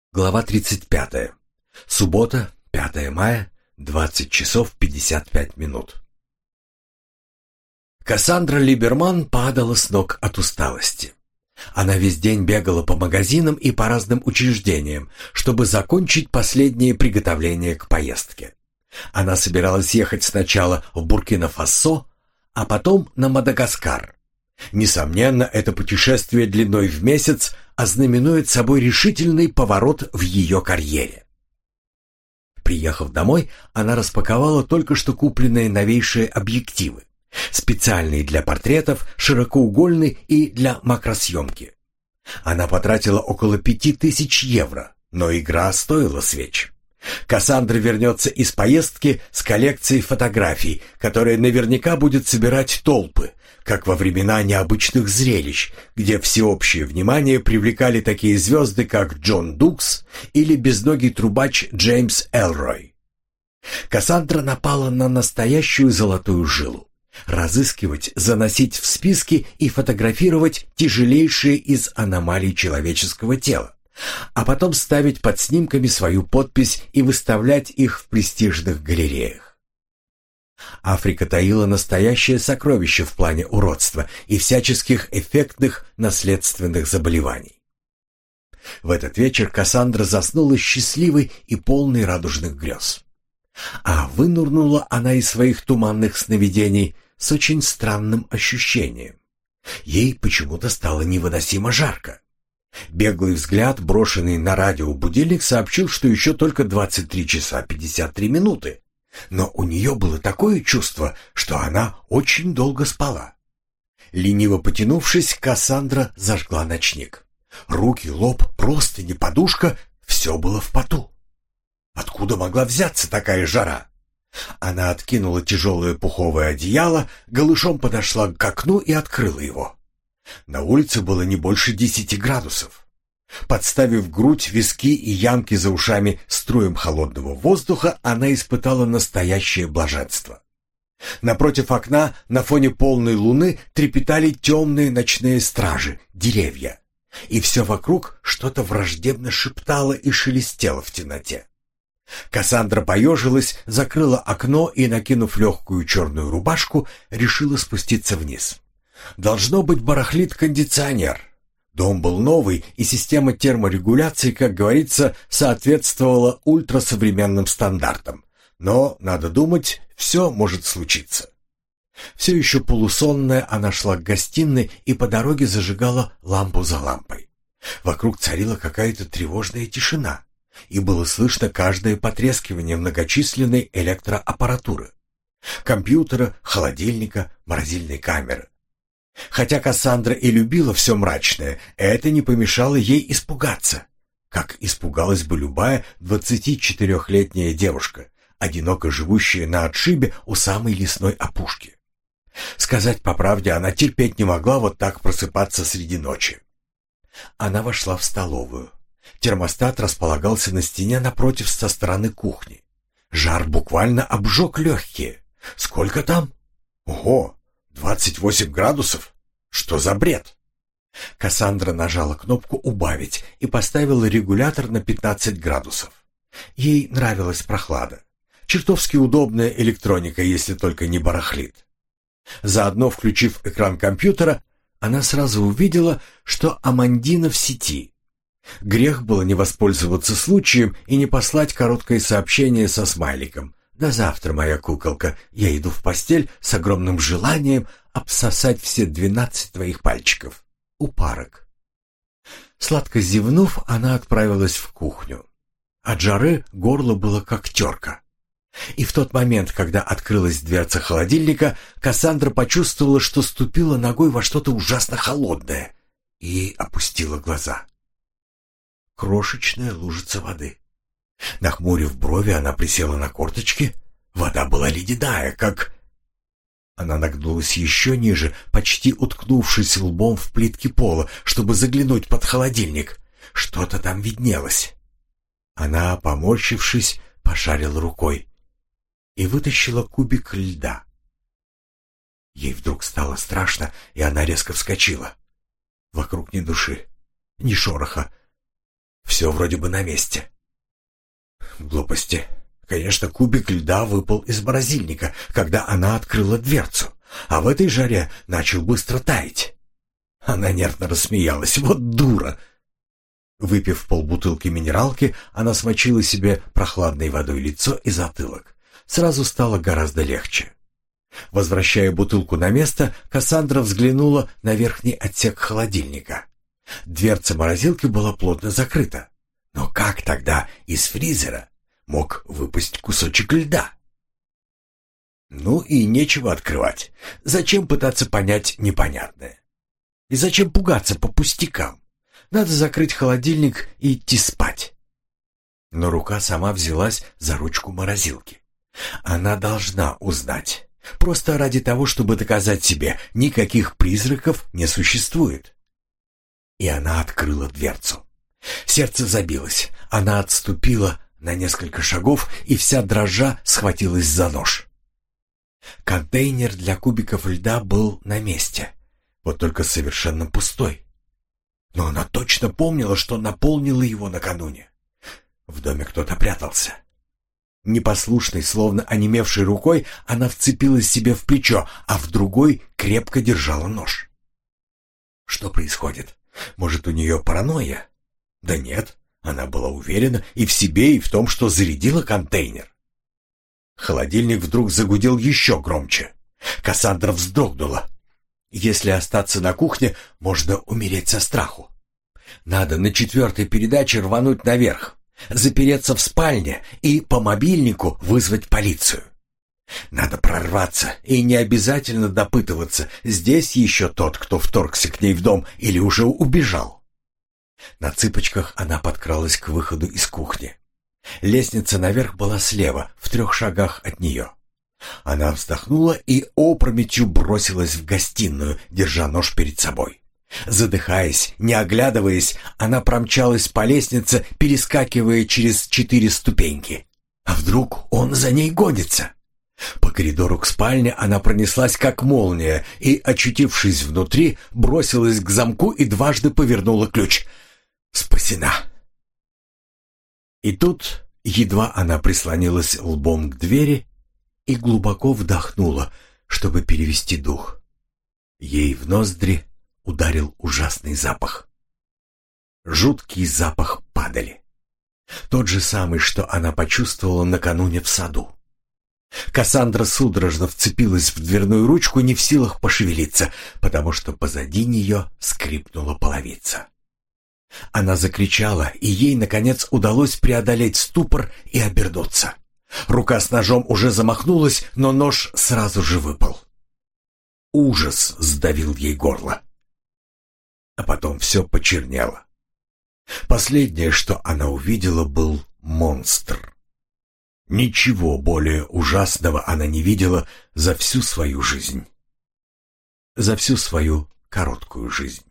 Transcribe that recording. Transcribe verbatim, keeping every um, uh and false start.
Глава тридцать пятая. Суббота, пятое мая, двадцать часов пятьдесят пять минут. Кассандра Либерман падала с ног от усталости. Она весь день бегала по магазинам и по разным учреждениям, чтобы закончить последние приготовления к поездке. Она собиралась ехать сначала в Буркина-Фасо, а потом на Мадагаскар. Несомненно, это путешествие длиной в месяц ознаменует собой решительный поворот в ее карьере. Приехав домой, она распаковала только что купленные новейшие объективы, специальные для портретов, широкоугольные и для макросъемки. Она потратила около пяти тысяч евро, но игра стоила свеч. Кассандра вернется из поездки с коллекцией фотографий, которая наверняка будет собирать толпы, как во времена необычных зрелищ, где всеобщее внимание привлекали такие звезды, как Джон Дукс или безногий трубач Джеймс Элрой. Кассандра напала на настоящую золотую жилу: разыскивать, заносить в списки и фотографировать тяжелейшие из аномалий человеческого тела, а потом ставить под снимками свою подпись и выставлять их в престижных галереях. Африка таила настоящее сокровище в плане уродства и всяческих эффектных наследственных заболеваний. В этот вечер Кассандра заснула счастливой и полной радужных грез. А вынурнула она из своих туманных сновидений с очень странным ощущением. Ей почему-то стало невыносимо жарко. Беглый взгляд, брошенный на радио будильник, сообщил, что еще только двадцать три часа пятьдесят три минуты. Но у нее было такое чувство, что она очень долго спала. Лениво потянувшись, Кассандра зажгла ночник. Руки, лоб, простыни, подушка — все было в поту. Откуда могла взяться такая жара? Она откинула тяжелое пуховое одеяло, голышом подошла к окну и открыла его. На улице было не больше десяти градусов. Подставив грудь, виски и ямки за ушами струем холодного воздуха, она испытала настоящее блаженство. Напротив окна, на фоне полной луны, трепетали темные ночные стражи, деревья. И все вокруг что-то враждебно шептало и шелестело в темноте. Кассандра поежилась, закрыла окно и, накинув легкую черную рубашку, решила спуститься вниз. Должно быть, барахлит кондиционер. Дом был новый, и система терморегуляции, как говорится, соответствовала ультрасовременным стандартам. Но, надо думать, все может случиться. Все еще полусонная, она шла к гостиной и по дороге зажигала лампу за лампой. Вокруг царила какая-то тревожная тишина, и было слышно каждое потрескивание многочисленной электроаппаратуры: компьютера, холодильника, морозильной камеры. Хотя Кассандра и любила все мрачное, это не помешало ей испугаться, как испугалась бы любая двадцатичетырехлетняя девушка, одиноко живущая на отшибе у самой лесной опушки. Сказать по правде, она терпеть не могла вот так просыпаться среди ночи. Она вошла в столовую. Термостат располагался на стене напротив, со стороны кухни. Жар буквально обжег легкие. Сколько там? Ого! двадцать восемь градусов? Что за бред? Кассандра нажала кнопку «Убавить» и поставила регулятор на пятнадцать градусов. Ей нравилась прохлада. Чертовски удобная электроника, если только не барахлит. Заодно, включив экран компьютера, она сразу увидела, что Амандина в сети. Грех было не воспользоваться случаем и не послать короткое сообщение со смайликом: «До завтра, моя куколка, я иду в постель с огромным желанием обсосать все двенадцать твоих пальчиков. Упарок». Сладко зевнув, она отправилась в кухню. От жары горло было как терка. И в тот момент, когда открылась дверца холодильника, Кассандра почувствовала, что ступила ногой во что-то ужасно холодное, и опустила глаза. Крошечная лужица воды. Нахмурив брови, она присела на корточки. Вода была ледяная, как... Она нагнулась еще ниже, почти уткнувшись лбом в плитки пола, чтобы заглянуть под холодильник. Что-то там виднелось. Она, поморщившись, пошарила рукой и вытащила кубик льда. Ей вдруг стало страшно, и она резко вскочила. Вокруг ни души, ни шороха. все вроде бы на месте. Глупости. Конечно, кубик льда выпал из морозильника, когда она открыла дверцу, а в этой жаре начал быстро таять. Она нервно рассмеялась. Вот дура! Выпив полбутылки минералки, она смочила себе прохладной водой лицо и затылок. Сразу стало гораздо легче. Возвращая бутылку на место, Кассандра взглянула на верхний отсек холодильника. Дверца морозилки была плотно закрыта. Но как тогда из фризера мог выпасть кусочек льда? Ну и нечего открывать. Зачем пытаться понять непонятное? И зачем пугаться по пустякам? Надо закрыть холодильник и идти спать. Но рука сама взялась за ручку морозилки. Она должна узнать. Просто ради того, чтобы доказать себе, никаких призраков не существует. И она открыла дверцу. Сердце забилось. Она отступила на несколько шагов и вся дрожа схватилась за нож. Контейнер для кубиков льда был на месте, вот только совершенно пустой. Но она точно помнила, что наполнила его накануне. В доме кто-то прятался. Непослушной, словно онемевшей рукой, она вцепилась себе в плечо, а в другой крепко держала нож. Что происходит? Может, у нее паранойя? Да нет, она была уверена и в себе, и в том, что зарядила контейнер. Холодильник вдруг загудел еще громче. Кассандра вздрогнула. Если остаться на кухне, можно умереть со страху. Надо на четвертой передаче рвануть наверх, запереться в спальне и по мобильнику вызвать полицию. Надо прорваться, и не обязательно допытываться, здесь еще тот, кто вторгся к ней в дом или уже убежал. На цыпочках она подкралась к выходу из кухни. Лестница наверх была слева, в трех шагах от нее. Она вздохнула и опрометью бросилась в гостиную, держа нож перед собой. Задыхаясь, не оглядываясь, она промчалась по лестнице, перескакивая через четыре ступеньки. А вдруг он за ней гонится? По коридору к спальне она пронеслась как молния и, очутившись внутри, бросилась к замку и дважды повернула ключ. Спасена. И тут, едва она прислонилась лбом к двери и глубоко вдохнула, чтобы перевести дух, ей в ноздри ударил ужасный запах. Жуткий запах падали. Тот же самый, что она почувствовала накануне в саду. Кассандра судорожно вцепилась в дверную ручку, не в силах пошевелиться, потому что позади нее скрипнула половица. Она закричала, и ей, наконец, удалось преодолеть ступор и обернуться. Рука с ножом уже замахнулась, но нож сразу же выпал. Ужас сдавил ей горло. А потом все почернело. Последнее, что она увидела, был монстр. Ничего более ужасного она не видела за всю свою жизнь. За всю свою короткую жизнь.